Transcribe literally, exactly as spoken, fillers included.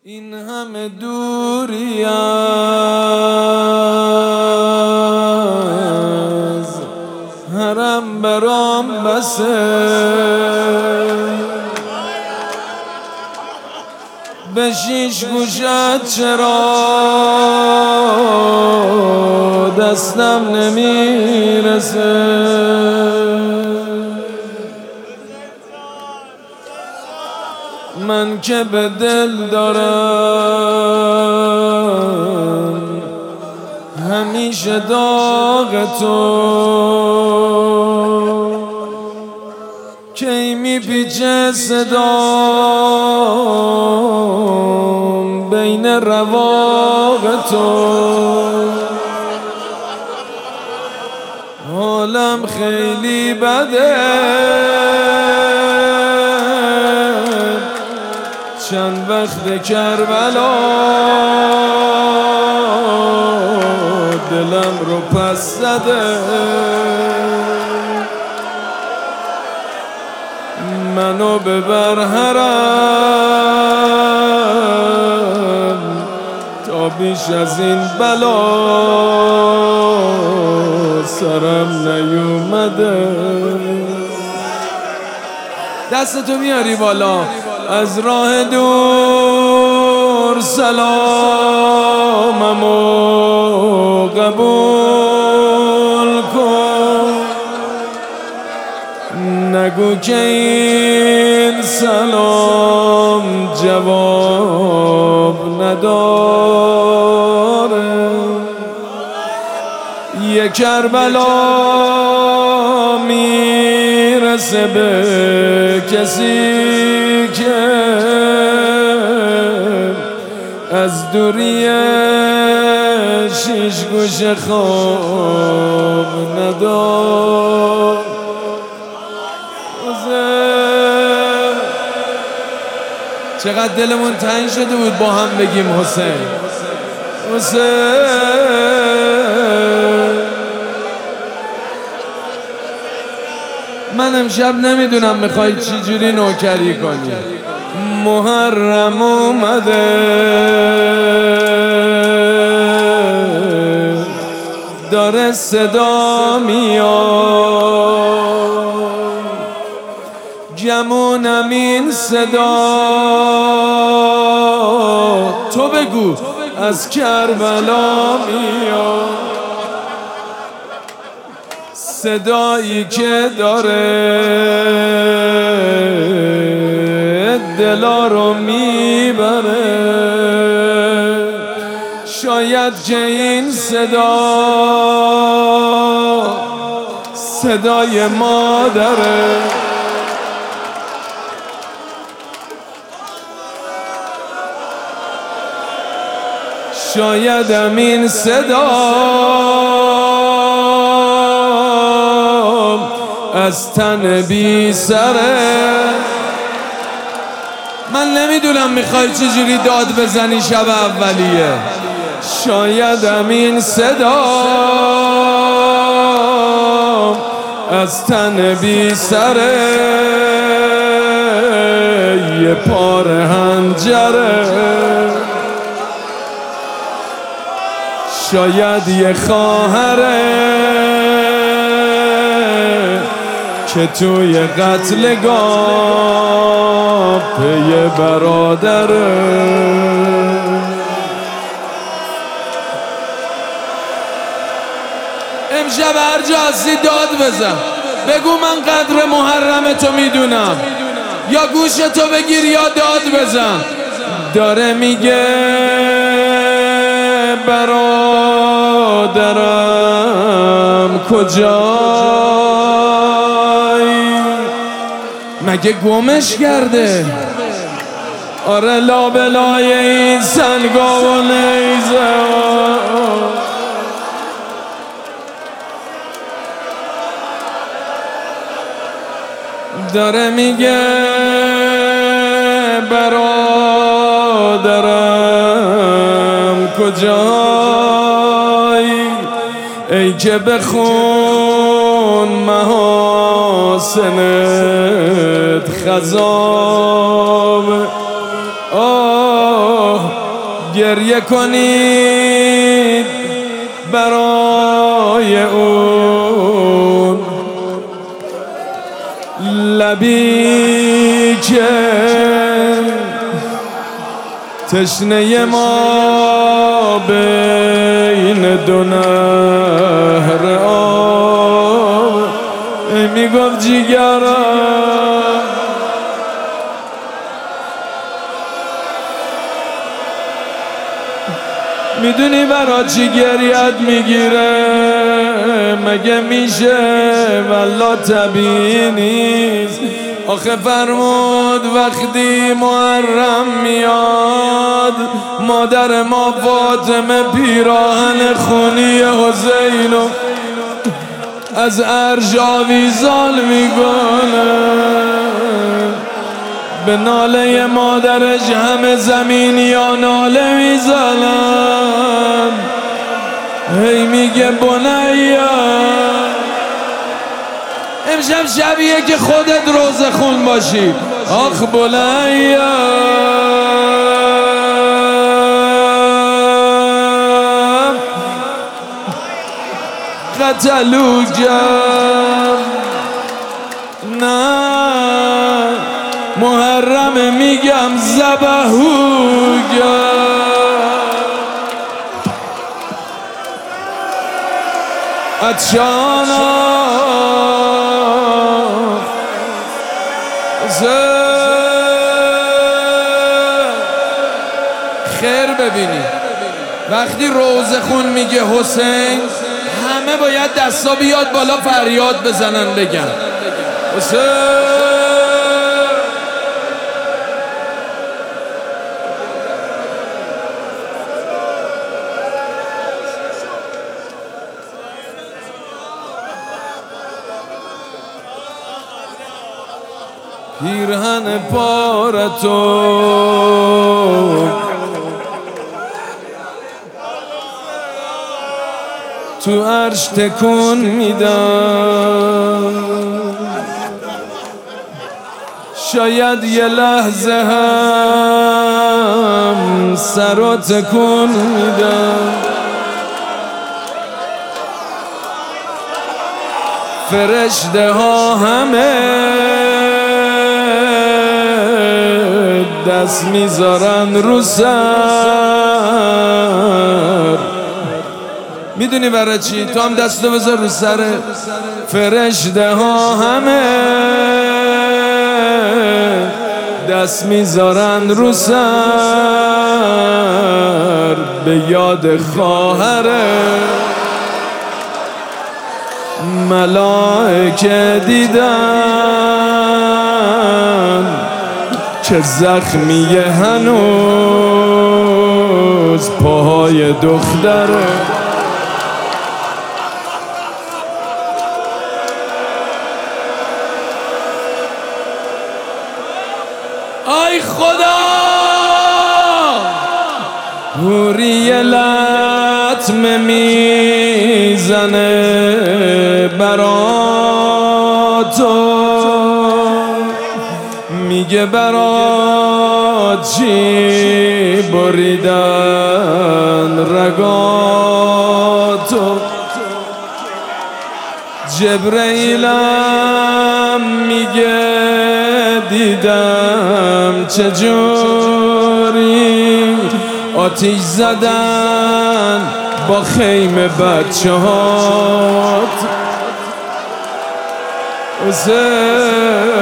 این همه دوری از حرم برام بسه، به شیش گوشت چرا دستم نمیرسه. من که به دل دارم همیشه داغ تو، کی میپیچه صدام بین رواق تو. حالم خیلی بده، چند وقت کربلا دلم رو پس زده. منو ببر حرم تا بیش از این بلا سرم نیومده. دستتو میاری بالا، از راه دور سلاممو قبول کن، نگو که این سلام جواب نداره. یه کربلا میرسه به کسی که از دوری شیش گوش خواب ندار. چقدر دلمون تنگ شده بود با هم بگیم حسین حسین. من امشب نمیدونم میخوای چی جوری نوکری کنی. محرم اومده داره صدا میاد، گمونم این صدا تو بگو از کربلا میاد. صدایی که داره دلا رو میبره. شاید که این صدا صدای مادره. شایدم این صدا از تن بی سره. من نمیدونم میخوای چجوری داد بزنی شب اولیه. شایدم این صدا از تن بی سره. یه پاره هنجره، شاید یه خواهره که توی قتلگاه پی برادره. امشب هر جا هستی داد بزن، بگو من قدر محرم تو میدونم، یا گوش تو بگیر یا داد بزن. داره میگه برادرم کجایی، مگه گمش کرده؟ آره لابلای این سنگا و نیزه. داره میگه برادرم کجایی، ای که بخون محاسنت خضاب. آه گریه کنید برای اون لبی که تشنه ما بین دو نهر آب میگفت جیگرم میدونی برا چی گریت میگیره؟ مگه میشه؟ والله طبیعی نیست. آخه فرمود وقتی محرم میاد مادر ما فاطمه پیراهن خونی حسینو از عرش آویزان میکنه، به ناله مادرش همه زمینیا ناله میزنن، هی میگه بنیا. امشب شبیه که خودت روزه خون باشی. آخ بنیا قتلوکم، نه محرم میگم ذبحوکم. اتشانا خیر ببینی وقتی روزه خون میگه حسین همه باید دستا بیاد بالا فریاد بزنن بگن حسین. پیرهن پارتو تو عرش تکون میدم، شاید یه لحظه هم سر و تکون میدم. فرشته ها همه دست میذارن رو سر. میدونی برای چی؟ تو هم دستو بذار رو سر. فرشته ها همه دست میذارن رو سر به یاد خواهره. ملائکه دیدن که زخمی هنوز پاهای دختره. آی خدا حوری لطمه میزنه برا تو، میگه برات چی بریدن رگاتو. جبرئیلم میگه دیدم چجوری آتیش زدن با خیمه بچه هات.